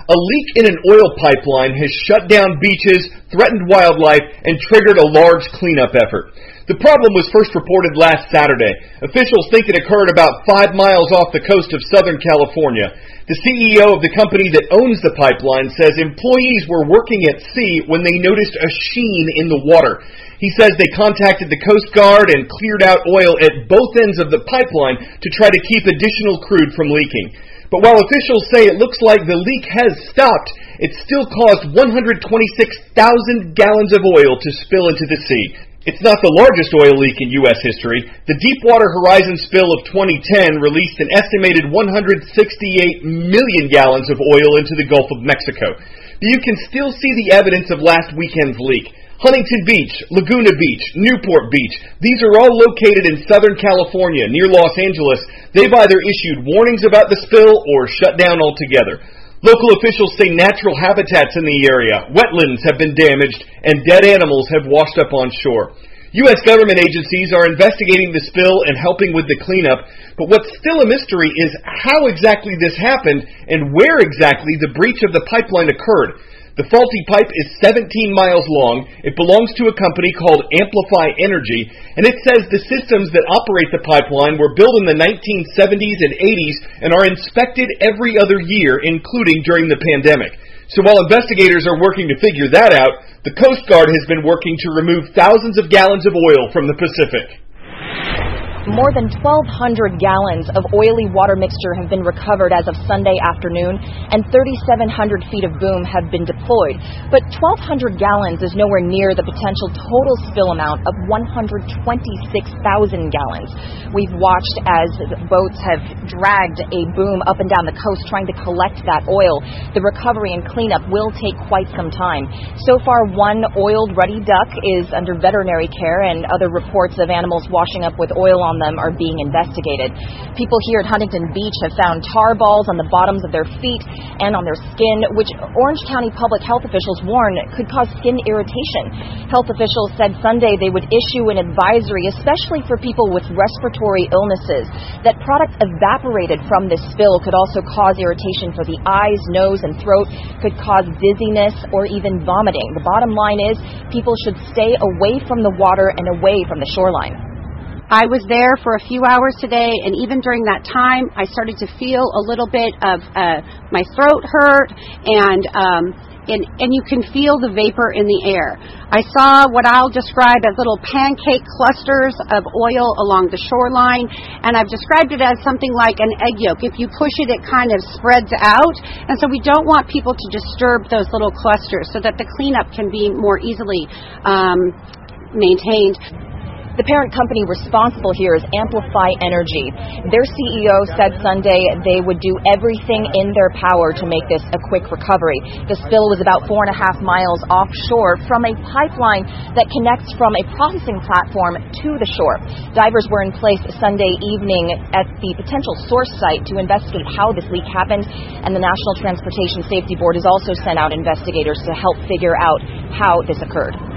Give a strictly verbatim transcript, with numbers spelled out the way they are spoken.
A leak in an oil pipeline has shut down beaches, threatened wildlife, and triggered a large cleanup effort. The problem was first reported last Saturday. Officials think it occurred about five miles off the coast of Southern California. The C E O of the company that owns the pipeline says employees were working at sea when they noticed a sheen in the water. He says they contacted the Coast Guard and cleared out oil at both ends of the pipeline to try to keep additional crude from leaking. But while officials say it looks like the leak has stopped, it still caused one hundred twenty-six thousand gallons of oil to spill into the sea. It's not the largest oil leak in U S history. The Deepwater Horizon spill of twenty ten released an estimated one hundred sixty-eight million gallons of oil into the Gulf of Mexico. But you can still see the evidence of last weekend's leak. Huntington Beach, Laguna Beach, Newport Beach, these are all located in Southern California, near Los Angeles. They've either issued warnings about the spill or shut down altogether. Local officials say natural habitats in the area, wetlands have been damaged, and dead animals have washed up on shore. U S government agencies are investigating the spill and helping with the cleanup, but what's still a mystery is how exactly this happened and where exactly the breach of the pipeline occurred. The faulty pipe is seventeen miles long. It belongs to a company called Amplify Energy, and it says the systems that operate the pipeline were built in the nineteen seventies and eighties and are inspected every other year, including during the pandemic. So while investigators are working to figure that out, the Coast Guard has been working to remove thousands of gallons of oil from the Pacific. More than twelve hundred gallons of oily water mixture have been recovered as of Sunday afternoon, and thirty-seven hundred feet of boom have been deployed. But twelve hundred gallons is nowhere near the potential total spill amount of one hundred twenty-six thousand gallons. We've watched as boats have dragged a boom up and down the coast trying to collect that oil. The recovery and cleanup will take quite some time. So far, one oiled ruddy duck is under veterinary care, and other reports of animals washing up with oil on them are being investigated. People here at Huntington Beach have found tar balls on the bottoms of their feet and on their skin, which Orange County public health officials warn could cause skin irritation. Health officials said Sunday they would issue an advisory, especially for people with respiratory illnesses, that product evaporated from this spill could also cause irritation for the eyes, nose, and throat, could cause dizziness or even vomiting. The bottom line is people should stay away from the water and away from the shoreline. I was there for a few hours today, and even during that time, I started to feel a little bit of uh, my throat hurt, and, um, and and you can feel the vapor in the air. I saw what I'll describe as little pancake clusters of oil along the shoreline, and I've described it as something like an egg yolk. If you push it, it kind of spreads out, and so we don't want people to disturb those little clusters so that the cleanup can be more easily um, maintained. The parent company responsible here is Amplify Energy. Their C E O said Sunday they would do everything in their power to make this a quick recovery. The spill was about four and a half miles offshore from a pipeline that connects from a processing platform to the shore. Divers were in place Sunday evening at the potential source site to investigate how this leak happened, and the National Transportation Safety Board has also sent out investigators to help figure out how this occurred.